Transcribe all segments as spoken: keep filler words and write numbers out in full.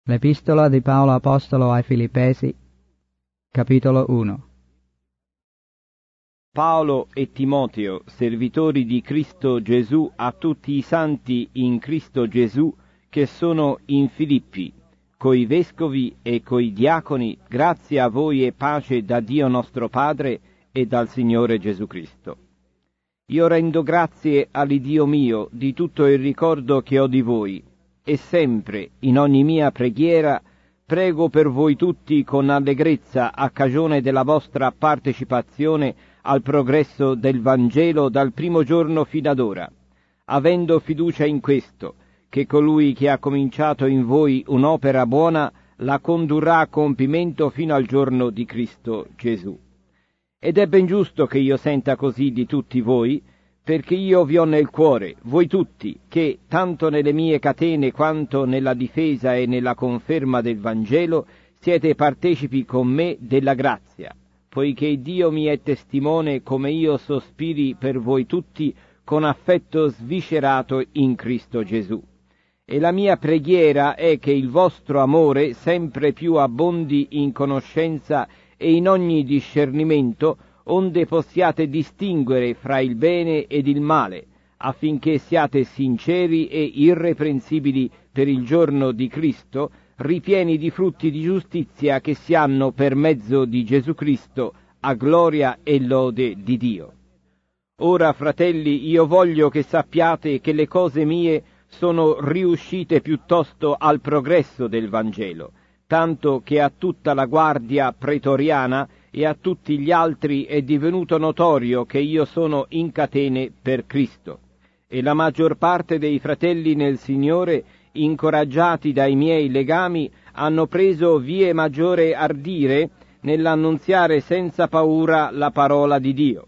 L'Epistola di Paolo Apostolo ai Filippesi, capitolo uno. Paolo e Timoteo, servitori di Cristo Gesù, a tutti i santi in Cristo Gesù che sono in Filippi, coi vescovi e coi diaconi, grazie a voi e pace da Dio nostro Padre e dal Signore Gesù Cristo. Io rendo grazie all'Iddio mio di tutto il ricordo che ho di voi, e sempre, in ogni mia preghiera, prego per voi tutti con allegrezza a cagione della vostra partecipazione al progresso del Vangelo dal primo giorno fino ad ora, avendo fiducia in questo, che colui che ha cominciato in voi un'opera buona la condurrà a compimento fino al giorno di Cristo Gesù. Ed è ben giusto che io senta così di tutti voi, perché io vi ho nel cuore, voi tutti, che, tanto nelle mie catene quanto nella difesa e nella conferma del Vangelo, siete partecipi con me della grazia, poiché Dio mi è testimone come io sospiri per voi tutti con affetto sviscerato in Cristo Gesù. E la mia preghiera è che il vostro amore sempre più abbondi in conoscenza e in ogni discernimento, onde possiate distinguere fra il bene ed il male, affinché siate sinceri e irreprensibili per il giorno di Cristo, ripieni di frutti di giustizia che si hanno per mezzo di Gesù Cristo, a gloria e lode di Dio. Ora, fratelli, io voglio che sappiate che le cose mie sono riuscite piuttosto al progresso del Vangelo, tanto che a tutta la guardia pretoriana e a tutti gli altri è divenuto notorio che io sono in catene per Cristo. E la maggior parte dei fratelli nel Signore, incoraggiati dai miei legami, hanno preso vie maggiore ardire nell'annunziare senza paura la parola di Dio.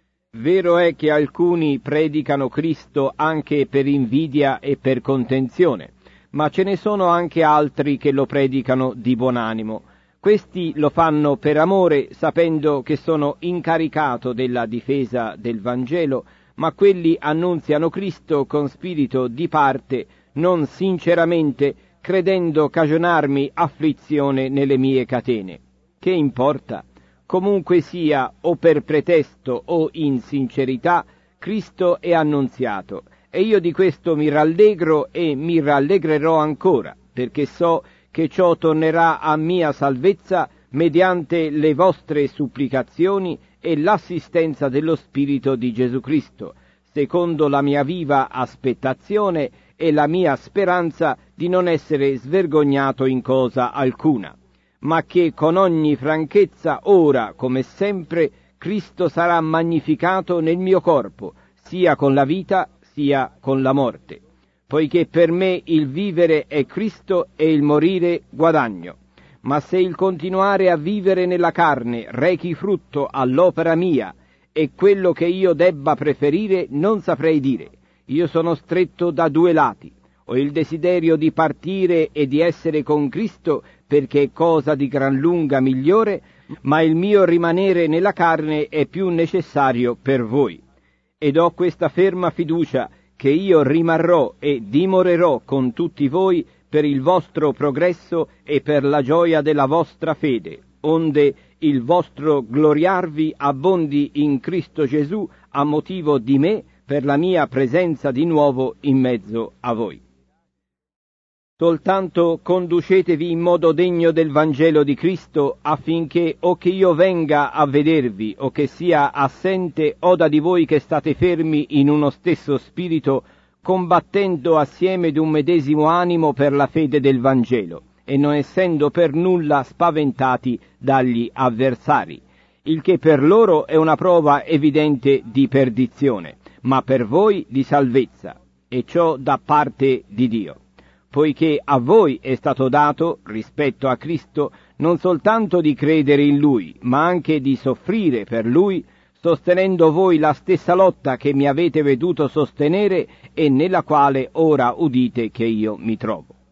Vero è che alcuni predicano Cristo anche per invidia e per contenzione, ma ce ne sono anche altri che lo predicano di buon animo. Questi lo fanno per amore, sapendo che sono incaricato della difesa del Vangelo, ma quelli annunziano Cristo con spirito di parte, non sinceramente, credendo cagionarmi afflizione nelle mie catene. Che importa? Comunque sia, o per pretesto o in sincerità, Cristo è annunziato, e io di questo mi rallegro e mi rallegrerò ancora, perché so che ciò tornerà a mia salvezza mediante le vostre supplicazioni e l'assistenza dello Spirito di Gesù Cristo, secondo la mia viva aspettazione e la mia speranza di non essere svergognato in cosa alcuna, ma che con ogni franchezza ora, come sempre, Cristo sarà magnificato nel mio corpo, sia con la vita sia con la morte. Poiché per me il vivere è Cristo e il morire guadagno. Ma se il continuare a vivere nella carne rechi frutto all'opera mia, e quello che io debba preferire non saprei dire. Io sono stretto da due lati. Ho il desiderio di partire e di essere con Cristo, perché è cosa di gran lunga migliore, ma il mio rimanere nella carne è più necessario per voi. Ed ho questa ferma fiducia che io rimarrò e dimorerò con tutti voi per il vostro progresso e per la gioia della vostra fede, onde il vostro gloriarvi abbondi in Cristo Gesù a motivo di me per la mia presenza di nuovo in mezzo a voi. Soltanto conducetevi in modo degno del Vangelo di Cristo, affinché o che io venga a vedervi o che sia assente oda di voi che state fermi in uno stesso spirito, combattendo assieme d'un medesimo animo per la fede del Vangelo, e non essendo per nulla spaventati dagli avversari, il che per loro è una prova evidente di perdizione, ma per voi di salvezza, e ciò da parte di Dio. Poiché a voi è stato dato, rispetto a Cristo, non soltanto di credere in Lui, ma anche di soffrire per Lui, sostenendo voi la stessa lotta che mi avete veduto sostenere e nella quale ora udite che io mi trovo.